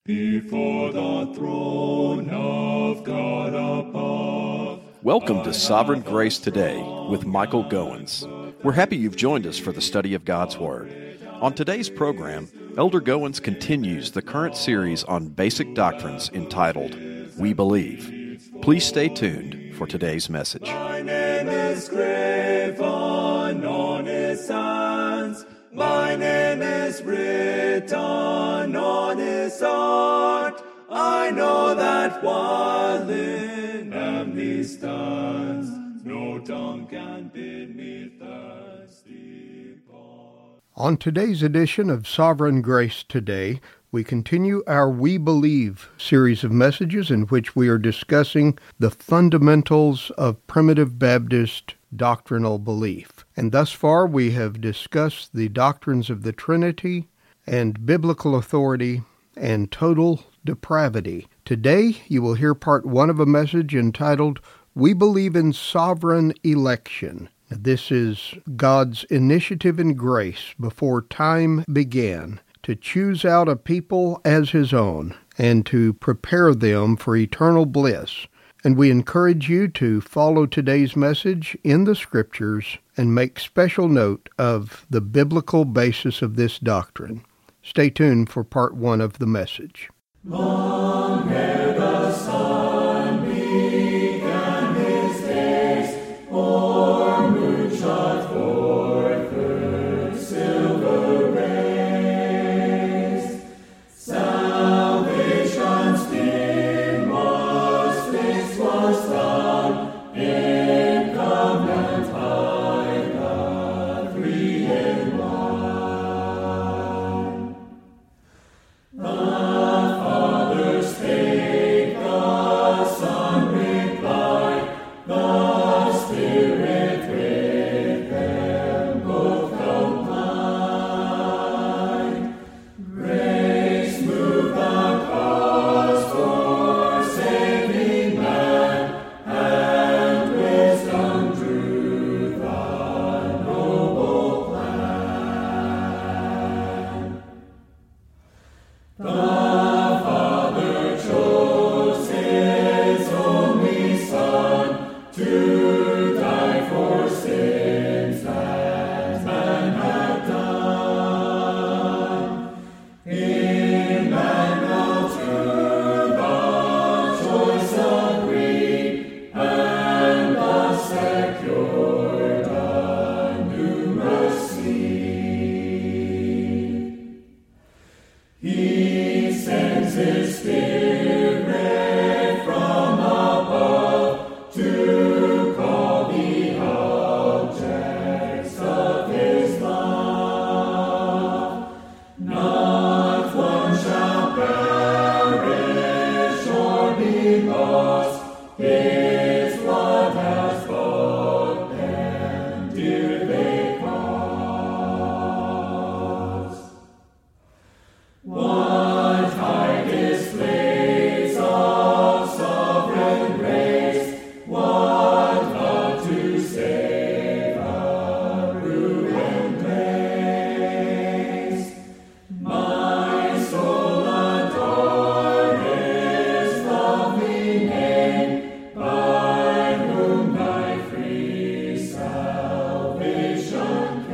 Before the throne of God above. Welcome to Sovereign Grace Today with Michael Goins. We're happy you've joined us for the study of God's Word. On today's program, Elder Goins continues the current series on basic doctrines entitled, We Believe. Please stay tuned for today's message. My name is graven on his hands. My name is written on his heart. I know that while in him he stands, no tongue can bid me thirsty. On today's edition of Sovereign Grace Today, we continue our We Believe series of messages in which we are discussing the fundamentals of Primitive Baptist doctrinal belief. And thus far we have discussed the doctrines of the Trinity and biblical authority and total depravity. Today you will hear part one of a message entitled, We Believe in Sovereign Election. This is God's initiative and grace before time began to choose out a people as his own and to prepare them for eternal bliss. And we encourage you to follow today's message in the Scriptures and make special note of the biblical basis of this doctrine. Stay tuned for part one of the message. Long ere the sun began his days, or moon shot forth her silver rays, salvation's inmost face was found in covenant high, God three in one. The Father spake, the Son replied, the Spirit with them both complied. Grace moved the cause for saving man, and wisdom drew the noble plan. The Father chose his only Son to die for sins that man had done. Emmanuel to the choice agreed, and thus secured a numerous seed. He sends his Spirit from above to call the objects of his love. Not one shall perish or be lost. His blood has bought them, dear they cost. What high displays of sovereign grace, what love to save a ruined place. My soul adore his lovely name, by whom thy free salvation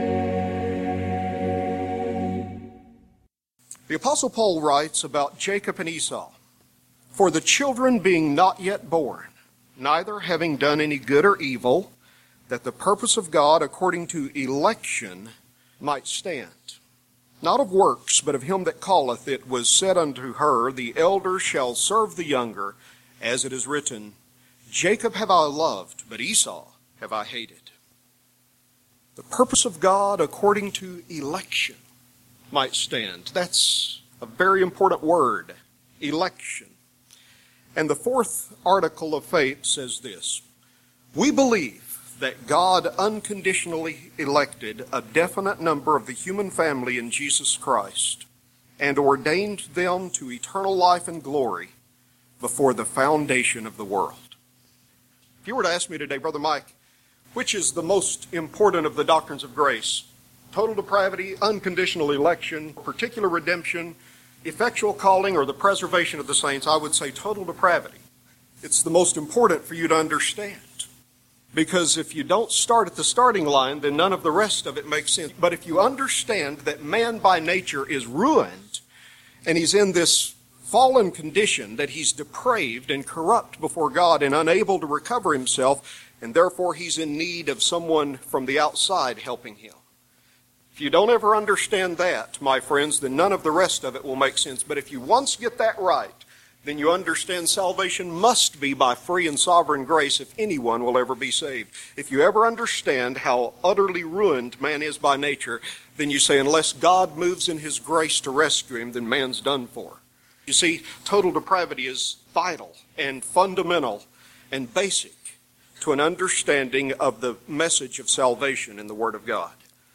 came. The Apostle Paul writes about Jacob and Esau, For the children being not yet born, neither having done any good or evil, that the purpose of God according to election might stand. Not of works, but of him that calleth, it was said unto her, The elder shall serve the younger, as it is written, Jacob have I loved, but Esau have I hated. The purpose of God according to election might stand. That's a very important word, election. And the fourth article of faith says this: we believe that God unconditionally elected a definite number of the human family in Jesus Christ and ordained them to eternal life and glory before the foundation of the world. If you were to ask me today, Brother Mike, which is the most important of the doctrines of grace? Total depravity, unconditional election, particular redemption, effectual calling or the preservation of the saints, I would say total depravity. It's the most important for you to understand. Because if you don't start at the starting line, then none of the rest of it makes sense. But if you understand that man by nature is ruined, and he's in this fallen condition, that he's depraved and corrupt before God and unable to recover himself, and therefore he's in need of someone from the outside helping him. If you don't ever understand that, my friends, then none of the rest of it will make sense. But if you once get that right, then you understand salvation must be by free and sovereign grace if anyone will ever be saved. If you ever understand how utterly ruined man is by nature, then you say, unless God moves in his grace to rescue him, then man's done for. You see, total depravity is vital and fundamental and basic to an understanding of the message of salvation in the Word of God.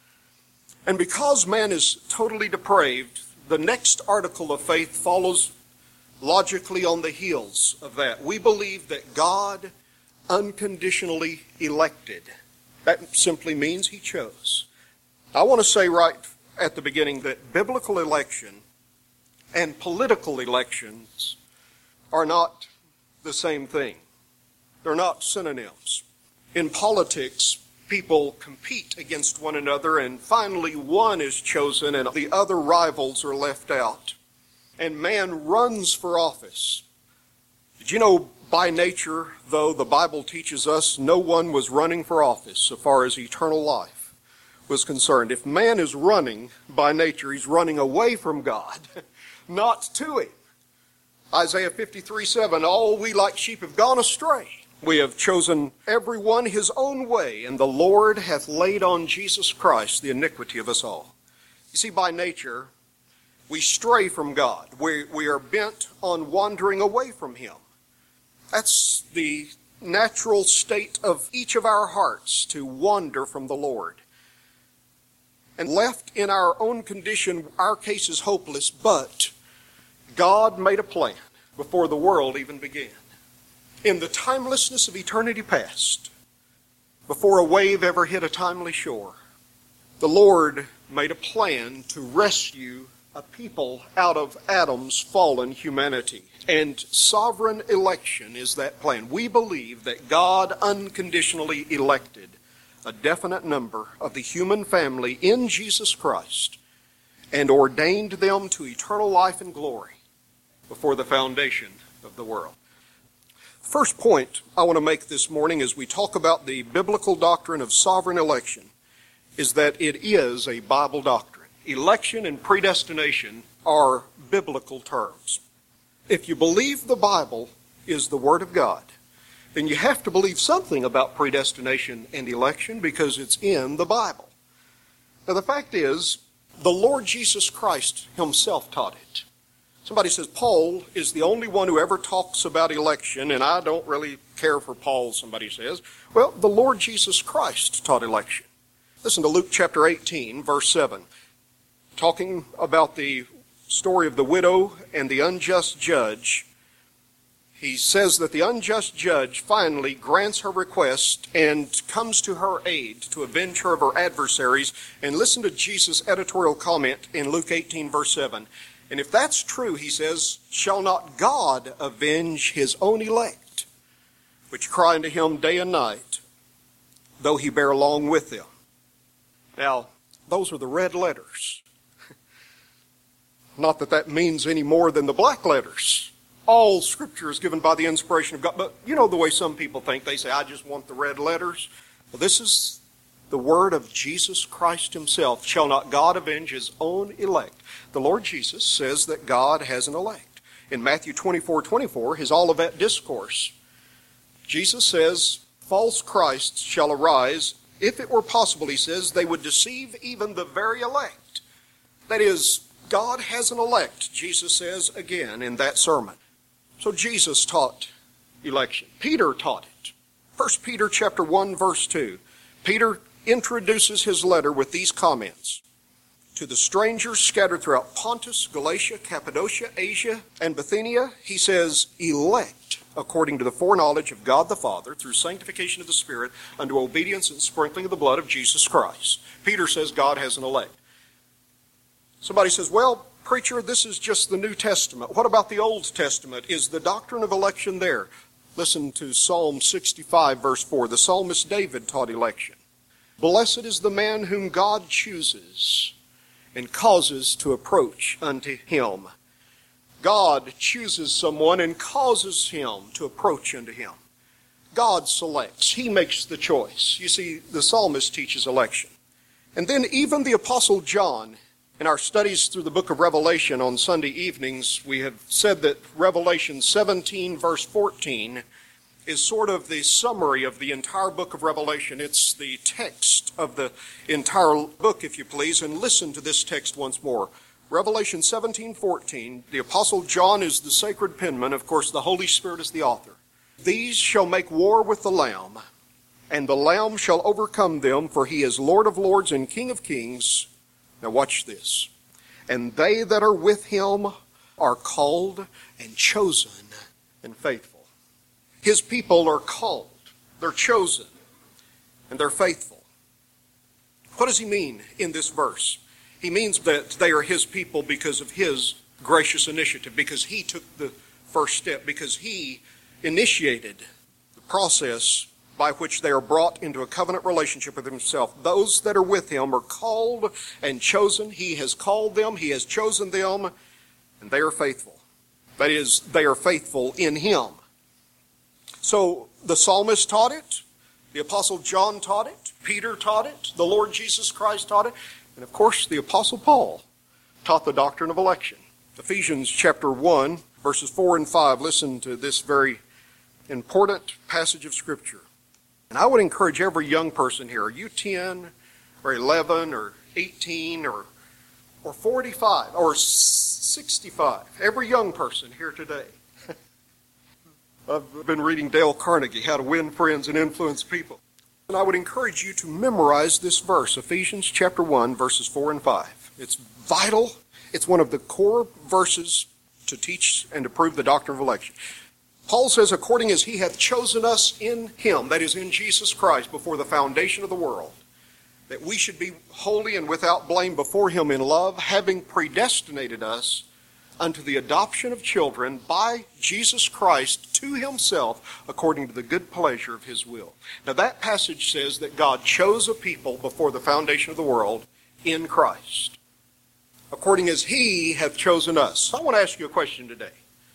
And because man is totally depraved, the next article of faith follows logically on the heels of that. We believe that God unconditionally elected. That simply means he chose. I want to say right at the beginning that biblical election and political elections are not the same thing. They're not synonyms. In politics, people compete against one another, and finally one is chosen and the other rivals are left out. And man runs for office. Did you know by nature, though, the Bible teaches us no one was running for office so far as eternal life was concerned. If man is running by nature, he's running away from God, not to him. Isaiah 53:7, all we like sheep have gone astray. We have chosen every one his own way, and the Lord hath laid on Jesus Christ the iniquity of us all. You see, by nature, we stray from God. We are bent on wandering away from him. That's the natural state of each of our hearts, to wander from the Lord. And left in our own condition, our case is hopeless, but God made a plan before the world even began. In the timelessness of eternity past, before a wave ever hit a timely shore, the Lord made a plan to rescue a people out of Adam's fallen humanity. And sovereign election is that plan. We believe that God unconditionally elected a definite number of the human family in Jesus Christ and ordained them to eternal life and glory before the foundation of the world. First point I want to make this morning as we talk about the biblical doctrine of sovereign election is that it is a Bible doctrine. Election and predestination are biblical terms. If you believe the Bible is the Word of God, then you have to believe something about predestination and election because it's in the Bible. Now the fact is, the Lord Jesus Christ himself taught it. Somebody says, Paul is the only one who ever talks about election, and I don't really care for Paul, somebody says. Well, the Lord Jesus Christ taught election. Listen to Luke chapter 18, verse 7. Talking about the story of the widow and the unjust judge, he says that the unjust judge finally grants her request and comes to her aid to avenge her of her adversaries. And listen to Jesus' editorial comment in Luke 18, verse 7. And if that's true, he says, shall not God avenge his own elect, which cry unto him day and night, though he bear along with them? Now, those are the red letters. Not that that means any more than the black letters. All Scripture is given by the inspiration of God. But you know the way some people think. They say, I just want the red letters. Well, this is the word of Jesus Christ himself. Shall not God avenge his own elect? The Lord Jesus says that God has an elect. In Matthew 24:24, his Olivet Discourse, Jesus says, false Christs shall arise. If it were possible, he says, they would deceive even the very elect. That is, God has an elect, Jesus says again in that sermon. So Jesus taught election. Peter taught it. 1 Peter chapter 1, verse 2. Peter introduces his letter with these comments. To the strangers scattered throughout Pontus, Galatia, Cappadocia, Asia, and Bithynia, he says, elect according to the foreknowledge of God the Father, through sanctification of the Spirit, unto obedience and sprinkling of the blood of Jesus Christ. Peter says God has an elect. Somebody says, well, Preacher, this is just the New Testament. What about the Old Testament? Is the doctrine of election there? Listen to Psalm 65, verse 4. The psalmist David taught election. Blessed is the man whom God chooses and causes to approach unto him. God chooses someone and causes him to approach unto him. God selects. He makes the choice. You see, the psalmist teaches election. And then even the Apostle John, in our studies through the book of Revelation on Sunday evenings, we have said that Revelation 17, verse 14, is sort of the summary of the entire book of Revelation. It's the text of the entire book, if you please, and listen to this text once more. Revelation 17:14, the Apostle John is the sacred penman. Of course, the Holy Spirit is the author. These shall make war with the Lamb, and the Lamb shall overcome them, for he is Lord of lords and King of kings. Now watch this. And they that are with him are called and chosen and faithful. His people are called, they're chosen, and they're faithful. What does he mean in this verse? He means that they are his people because of his gracious initiative, because he took the first step, because he initiated the process by which they are brought into a covenant relationship with himself. Those that are with him are called and chosen. He has called them, he has chosen them, and they are faithful. That is, they are faithful in him. So the psalmist taught it, the Apostle John taught it, Peter taught it, the Lord Jesus Christ taught it, and of course the Apostle Paul taught the doctrine of election. Ephesians chapter 1, verses 4 and 5. Listen to this very important passage of Scripture. And I would encourage every young person here, are you 10 or 11 or 18 or 45 or 65? Every young person here today. I've been reading Dale Carnegie, How to Win Friends and Influence People. And I would encourage you to memorize this verse, Ephesians chapter 1, verses 4 and 5. It's vital. It's one of the core verses to teach and to prove the doctrine of election. Paul says, according as he hath chosen us in him, that is in Jesus Christ, before the foundation of the world, that we should be holy and without blame before him in love, having predestinated us unto the adoption of children by Jesus Christ to himself, according to the good pleasure of his will. Now that passage says that God chose a people before the foundation of the world in Christ, according as he hath chosen us. I want to ask you a question today.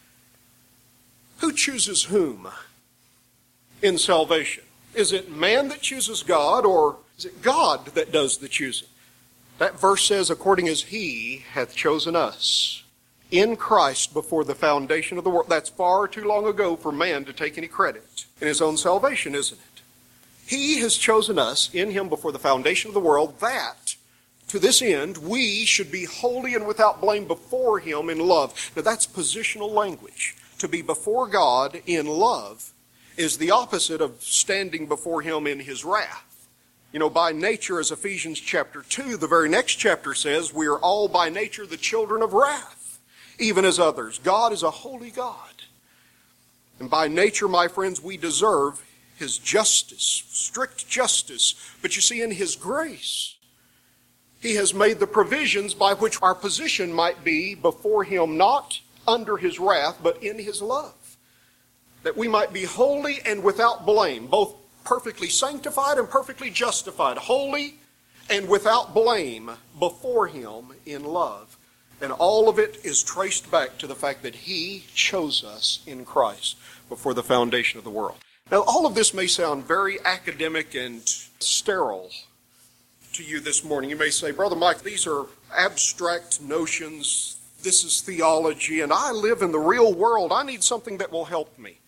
Who chooses whom in salvation? Is it man that chooses God, or is it God that does the choosing? That verse says, according as he hath chosen us in Christ before the foundation of the world. That's far too long ago for man to take any credit in his own salvation, isn't it? He has chosen us in him before the foundation of the world, that to this end we should be holy and without blame before him in love. Now that's positional language. To be before God in love is the opposite of standing before him in his wrath. You know, by nature, as Ephesians chapter 2, the very next chapter says, we are all by nature the children of wrath, even as others. God is a holy God. And by nature, my friends, we deserve his justice, strict justice. But you see, in his grace, he has made the provisions by which our position might be before him, not under his wrath, but in his love, that we might be holy and without blame, both perfectly sanctified and perfectly justified, holy and without blame before him in love. And all of it is traced back to the fact that he chose us in Christ before the foundation of the world. Now, all of this may sound very academic and sterile to you this morning. You may say, Brother Mike, these are abstract notions. This is theology, and I live in the real world. I need something that will help me.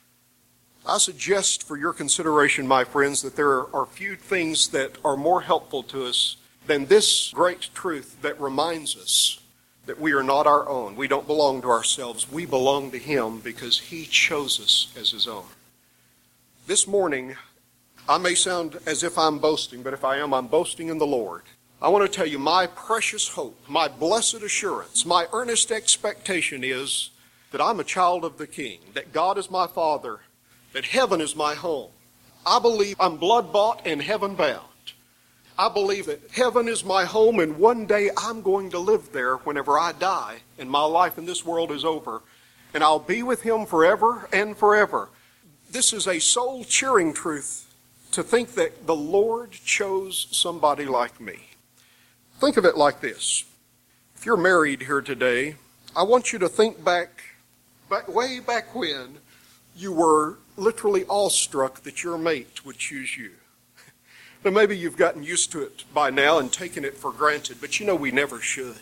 I suggest for your consideration, my friends, that there are few things that are more helpful to us than this great truth that reminds us that we are not our own. We don't belong to ourselves. We belong to him because he chose us as his own. This morning, I may sound as if I'm boasting, but if I am, I'm boasting in the Lord. I want to tell you, my precious hope, my blessed assurance, my earnest expectation is that I'm a child of the King, that God is my Father, that heaven is my home. I believe I'm blood-bought and heaven-bound. I believe that heaven is my home, and one day I'm going to live there whenever I die and my life in this world is over. And I'll be with Him forever and forever. This is a soul-cheering truth to think that the Lord chose somebody like me. Think of it like this. If you're married here today, I want you to think back way back when you were literally awestruck that your mate would choose you. Now, maybe you've gotten used to it by now and taken it for granted, but you know we never should.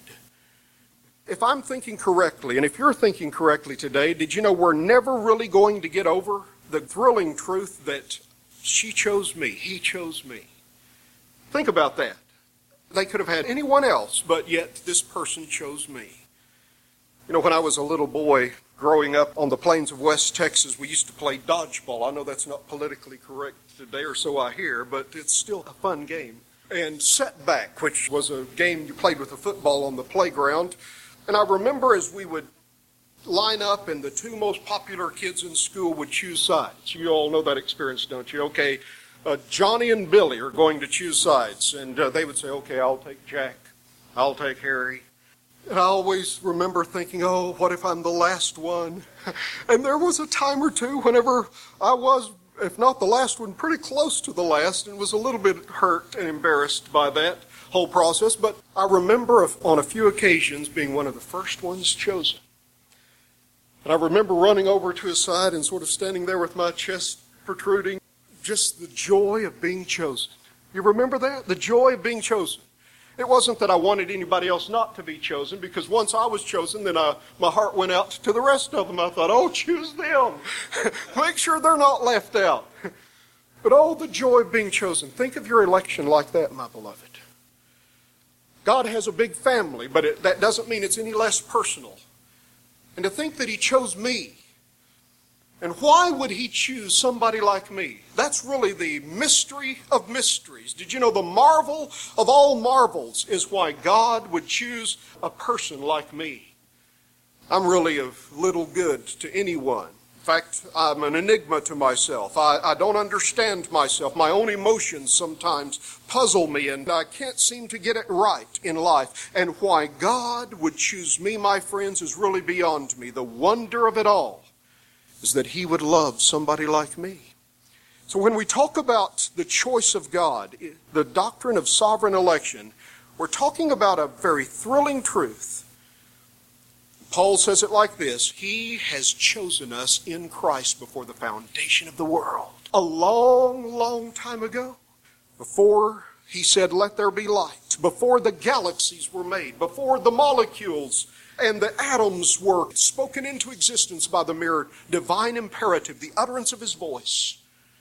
If I'm thinking correctly, and if you're thinking correctly today, did you know we're never really going to get over the thrilling truth that she chose me, he chose me? Think about that. They could have had anyone else, but yet this person chose me. You know, when I was a little boy growing up on the plains of West Texas, we used to play dodgeball. I know that's not politically correct today, or so I hear, but it's still a fun game. And setback, which was a game you played with a football on the playground. And I remember as we would line up and the two most popular kids in school would choose sides. You all know that experience, don't you? Okay, Johnny and Billy are going to choose sides. And they would say, okay, I'll take Jack. I'll take Harry. And I always remember thinking, oh, what if I'm the last one? And there was a time or two whenever I was, if not the last one, pretty close to the last, and was a little bit hurt and embarrassed by that whole process. But I remember on a few occasions being one of the first ones chosen. And I remember running over to his side and sort of standing there with my chest protruding, just the joy of being chosen. You remember that? The joy of being chosen. It wasn't that I wanted anybody else not to be chosen, because once I was chosen, then my heart went out to the rest of them. I thought, oh, choose them. Make sure they're not left out. But oh, the joy of being chosen. Think of your election like that, my beloved. God has a big family, but that doesn't mean it's any less personal. And to think that He chose me. And why would He choose somebody like me? That's really the mystery of mysteries. Did you know the marvel of all marvels is why God would choose a person like me? I'm really of little good to anyone. In fact, I'm an enigma to myself. I don't understand myself. My own emotions sometimes puzzle me, and I can't seem to get it right in life. And why God would choose me, my friends, is really beyond me. The wonder of it all is that He would love somebody like me. So when we talk about the choice of God, the doctrine of sovereign election, we're talking about a very thrilling truth. Paul says it like this: He has chosen us in Christ before the foundation of the world. A long, long time ago, before He said, let there be light, before the galaxies were made, before the molecules and the atoms were spoken into existence by the mere divine imperative, the utterance of His voice,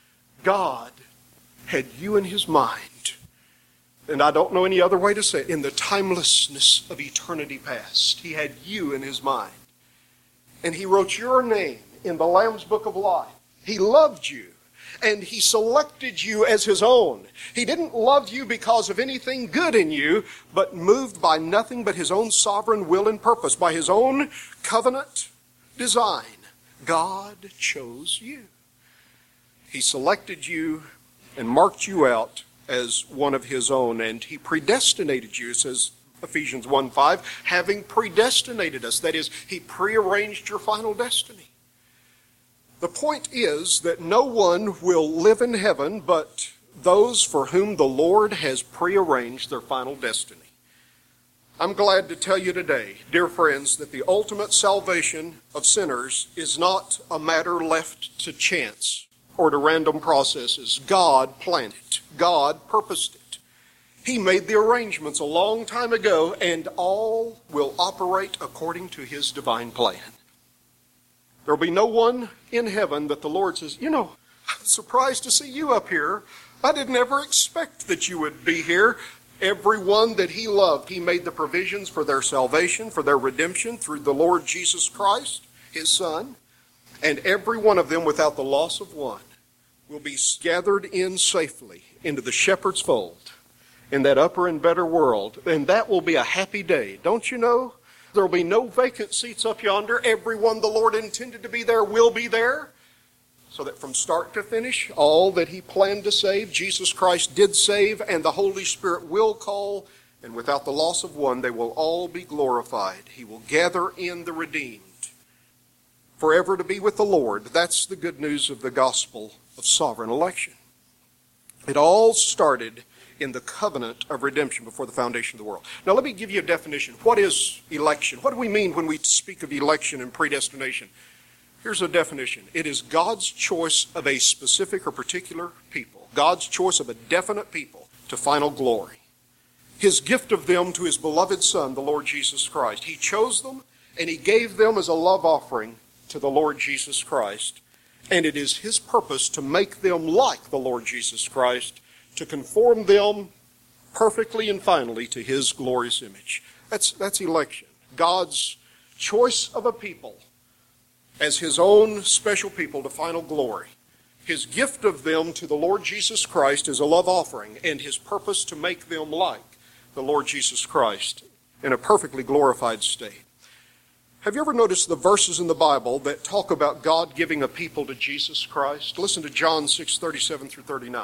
God had you in His mind. And I don't know any other way to say it. In the timelessness of eternity past, He had you in His mind. And He wrote your name in the Lamb's Book of Life. He loved you. And He selected you as His own. He didn't love you because of anything good in you, but moved by nothing but His own sovereign will and purpose, by His own covenant design. God chose you. He selected you and marked you out as one of His own, and He predestinated you, says Ephesians 1:5, having predestinated us. That is, He prearranged your final destiny. The point is that no one will live in heaven but those for whom the Lord has prearranged their final destiny. I'm glad to tell you today, dear friends, that the ultimate salvation of sinners is not a matter left to chance or to random processes. God planned it. God purposed it. He made the arrangements a long time ago, and all will operate according to His divine plan. There will be no one in heaven that the Lord says, you know, I'm surprised to see you up here. I didn't ever expect that you would be here. Everyone that He loved, He made the provisions for their salvation, for their redemption through the Lord Jesus Christ, His Son. And every one of them, without the loss of one, will be gathered in safely into the shepherd's fold in that upper and better world. And that will be a happy day. Don't you know? There will be no vacant seats up yonder. Everyone the Lord intended to be there will be there. So that from start to finish, all that he planned to save, Jesus Christ did save, and the Holy Spirit will call, and without the loss of one, they will all be glorified. He will gather in the redeemed forever to be with the Lord. That's the good news of the gospel of sovereign election. It all started in the covenant of redemption before the foundation of the world. Now let me give you a definition. What is election? What do we mean when we speak of election and predestination? Here's a definition. It is God's choice of a specific or particular people. God's choice of a definite people to final glory. His gift of them to his beloved Son, the Lord Jesus Christ. He chose them and he gave them as a love offering to the Lord Jesus Christ. And it is his purpose to make them like the Lord Jesus Christ, to conform them perfectly and finally to his glorious image. That's election. God's choice of a people as his own special people to final glory. His gift of them to the Lord Jesus Christ is a love offering, and his purpose to make them like the Lord Jesus Christ in a perfectly glorified state. Have you ever noticed the verses in the Bible that talk about God giving a people to Jesus Christ? Listen to John 6:37 through 39.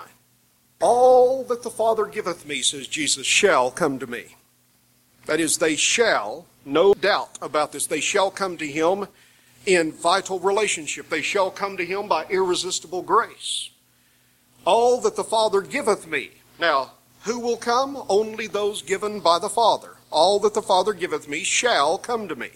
All that the Father giveth me, says Jesus, shall come to me. That is, they shall, no doubt about this, they shall come to him in vital relationship. They shall come to him by irresistible grace. All that the Father giveth me. Now, who will come? Only those given by the Father. All that the Father giveth me shall come to me.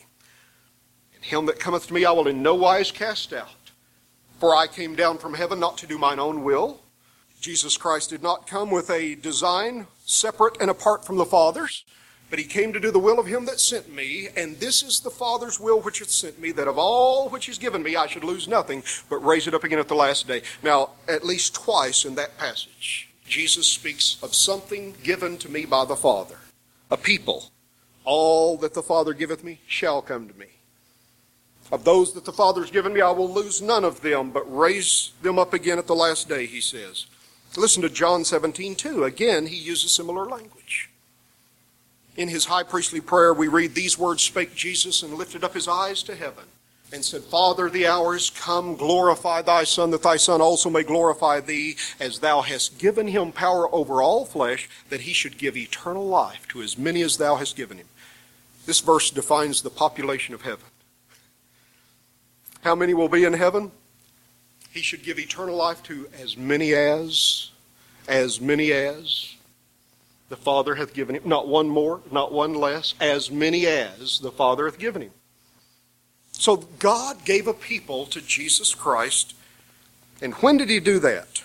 And him that cometh to me I will in no wise cast out. For I came down from heaven not to do mine own will. Jesus Christ did not come with a design separate and apart from the Father's, but he came to do the will of him that sent me, and this is the Father's will which hath sent me, that of all which is given me I should lose nothing, but raise it up again at the last day. Now, at least twice in that passage, Jesus speaks of something given to me by the Father, a people. All that the Father giveth me shall come to me. Of those that the Father has given me, I will lose none of them, but raise them up again at the last day, he says. Listen to John 17:2. Again, he uses similar language. In his high priestly prayer, we read, these words spake Jesus and lifted up his eyes to heaven and said, Father, the hour is come, glorify thy Son, that thy Son also may glorify thee, as thou hast given him power over all flesh, that he should give eternal life to as many as thou hast given him. This verse defines the population of heaven. How many will be in heaven? He should give eternal life to as many as the Father hath given him. Not one more, not one less, as many as the Father hath given him. So God gave a people to Jesus Christ. And when did he do that?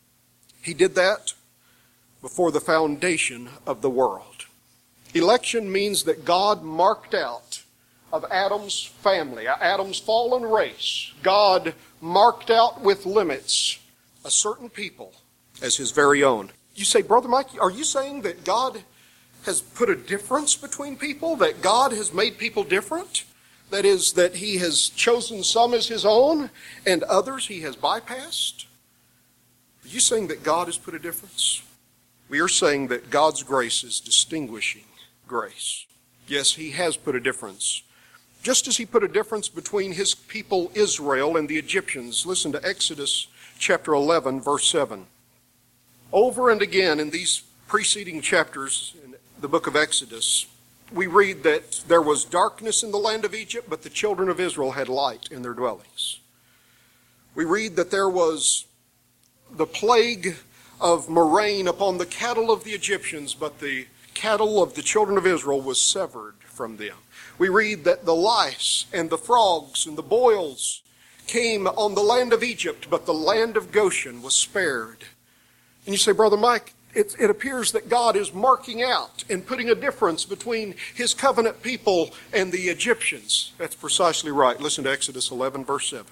He did that before the foundation of the world. Election means that God marked out of Adam's family, Adam's fallen race, God marked out with limits a certain people as his very own. You say, Brother Mike, are you saying that God has put a difference between people? That God has made people different? That is, that he has chosen some as his own and others he has bypassed? Are you saying that God has put a difference? We are saying that God's grace is distinguishing grace. Yes, he has put a difference. Just as he put a difference between his people Israel and the Egyptians. Listen to Exodus chapter 11, verse 7. Over and again in these preceding chapters in the book of Exodus, we read that there was darkness in the land of Egypt, but the children of Israel had light in their dwellings. We read that there was the plague of murrain upon the cattle of the Egyptians, but the cattle of the children of Israel was severed from them. We read that the lice and the frogs and the boils came on the land of Egypt, but the land of Goshen was spared. And you say, Brother Mike, it appears that God is marking out and putting a difference between his covenant people and the Egyptians. That's precisely right. Listen to Exodus 11, verse 7.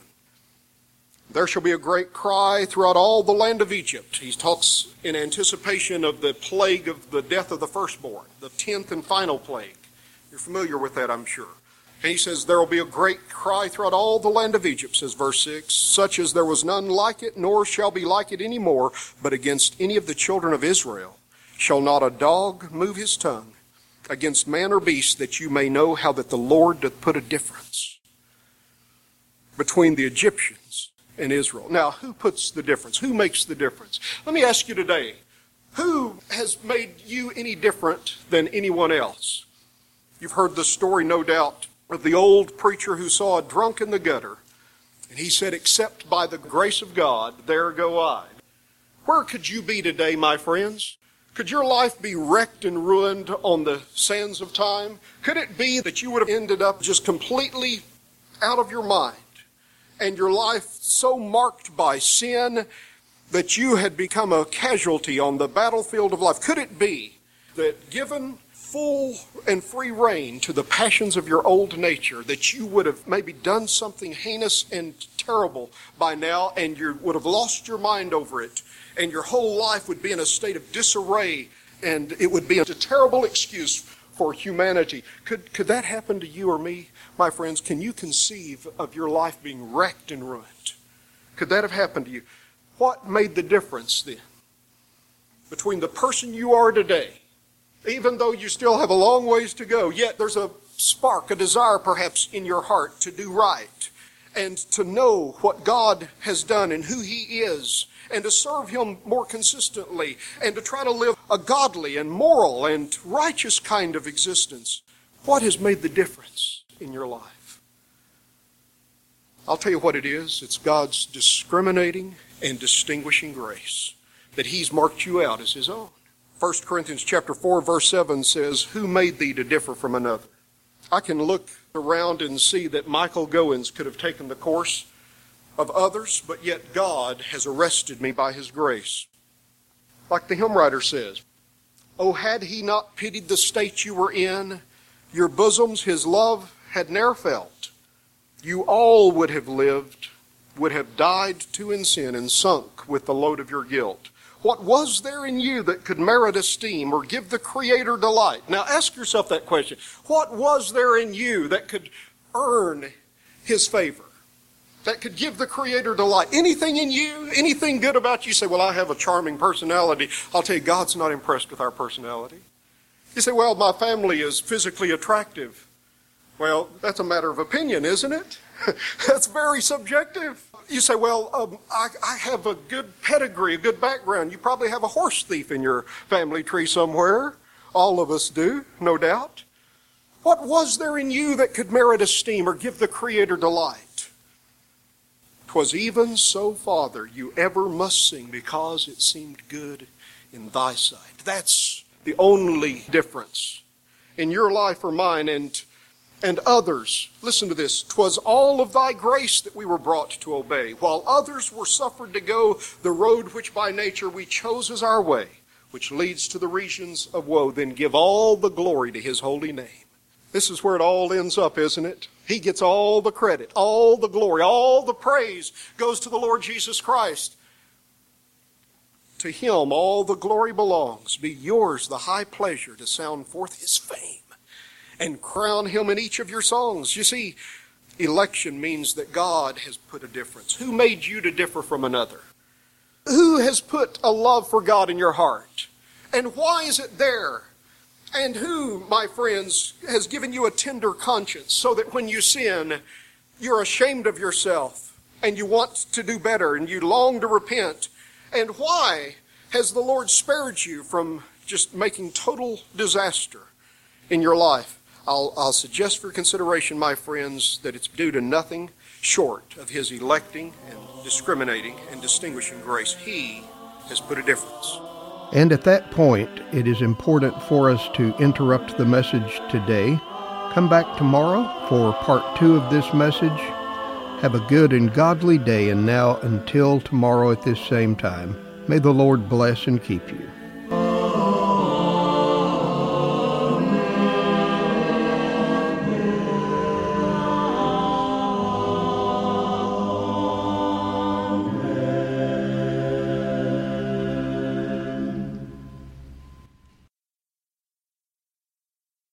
There shall be a great cry throughout all the land of Egypt. He talks in anticipation of the plague of the death of the firstborn, the 10th and final plague. You're familiar with that, I'm sure. And he says, there will be a great cry throughout all the land of Egypt, says verse 6, such as there was none like it, nor shall be like it any more, but against any of the children of Israel shall not a dog move his tongue against man or beast, that you may know how that the Lord doth put a difference between the Egyptians and Israel. Now, who puts the difference? Who makes the difference? Let me ask you today, who has made you any different than anyone else? You've heard the story, no doubt, of the old preacher who saw a drunk in the gutter, and he said, "Except by the grace of God, there go I." Where could you be today, my friends? Could your life be wrecked and ruined on the sands of time? Could it be that you would have ended up just completely out of your mind, and your life so marked by sin that you had become a casualty on the battlefield of life? Could it be that given full and free rein to the passions of your old nature, that you would have maybe done something heinous and terrible by now, and you would have lost your mind over it, and your whole life would be in a state of disarray, and it would be a terrible excuse for humanity? Could that happen to you or me, my friends? Can you conceive of your life being wrecked and ruined? Could that have happened to you? What made the difference then between the person you are today, even though you still have a long ways to go, yet there's a spark, a desire perhaps in your heart to do right and to know what God has done and who He is, and to serve Him more consistently, and to try to live a godly and moral and righteous kind of existence? What has made the difference in your life? I'll tell you what it is. It's God's discriminating and distinguishing grace, that He's marked you out as His own. 1 Corinthians chapter 4, verse 7 says, "Who made thee to differ from another?" I can look around and see that Michael Goins could have taken the course of others, but yet God has arrested me by His grace. Like the hymn writer says, "Oh, had He not pitied the state you were in, your bosoms His love had ne'er felt. You all would have lived, would have died too in sin, and sunk with the load of your guilt. What was there in you that could merit esteem or give the Creator delight?" Now ask yourself that question. What was there in you that could earn His favor, that could give the Creator delight? Anything in you, anything good about you? You say, "Well, I have a charming personality." I'll tell you, God's not impressed with our personality. You say, "Well, my family is physically attractive." Well, that's a matter of opinion, isn't it? That's very subjective. You say, "Well, I have a good pedigree, a good background." You probably have a horse thief in your family tree somewhere. All of us do, no doubt. What was there in you that could merit esteem or give the Creator delight? "'Twas even so, Father, you ever must sing, because it seemed good in thy sight." That's the only difference in your life or mine and others. Listen to this. "'Twas all of thy grace that we were brought to obey, while others were suffered to go the road which by nature we chose as our way, which leads to the regions of woe. Then give all the glory to His holy name." This is where it all ends up, isn't it? He gets all the credit, all the glory, all the praise goes to the Lord Jesus Christ. To Him all the glory belongs. Be yours the high pleasure to sound forth His fame and crown Him in each of your songs. You see, election means that God has put a difference. Who made you to differ from another? Who has put a love for God in your heart? And why is it there? And who, my friends, has given you a tender conscience so that when you sin, you're ashamed of yourself and you want to do better and you long to repent? And why has the Lord spared you from just making total disaster in your life? I'll suggest for consideration, my friends, that it's due to nothing short of His electing and discriminating and distinguishing grace. He has put a difference. And at that point, it is important for us to interrupt the message today. Come back tomorrow for part 2 of this message. Have a good and godly day, and now until tomorrow at this same time, may the Lord bless and keep you.